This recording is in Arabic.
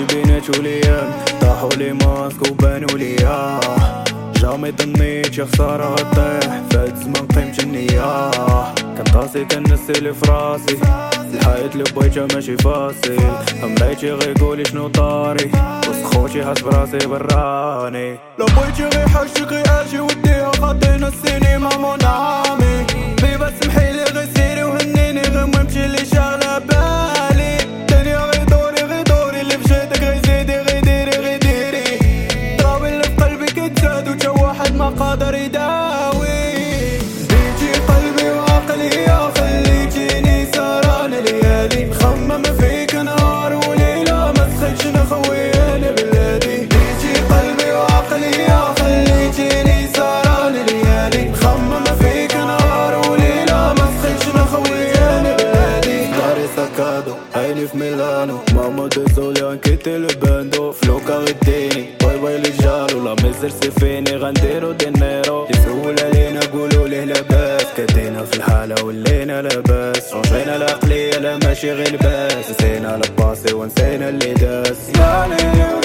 بيناتو ليام طاحو لي ماسك وبانو ليا جامي ظنيت يا خسارة غطيح فهاد الزمان قيمت النية كنطاسي كنسيلي فراسي الحياة لي بغيتها ماشي فاصل مرايتي غيقولي شنو طاري وسط خوتي حاس براسي براني لو بغيتي غي حاجتي غي اجي وديها خاطينا السينما مونامي بيبا سمحيلي غي سيري وهنيني غي مهمشي لي شاغلة بالي الدنيا غي دوري اللي بجيتك غي زيدي غي ديري ضرابي اللي في قلبي كيتزاد وتا واحد ما قادر يداوي ديتي قلبي وعقلي يا خليتيني سهران ليالي مخمم فيك نهار وليلة ما تخيتش نخويني بلادي ديتي قلبي وعقلي يا خليتيني سهران ليالي مخمم فيك نهار وليلة ما تخيتش نخويني بلادي داري ساكادو عيني في ميلانو ماما ديزولي انكيتي الباندو فلوكا غديني باي لي جالو لا ميزر سيفيني غنديرو دينيرو يسول علينا قولو ليه لاباس كدينا في الحالة ولينا لاباس شونجينا العقلية لا ماشي غير لباس نسينا الباسي ونسينا اللي داس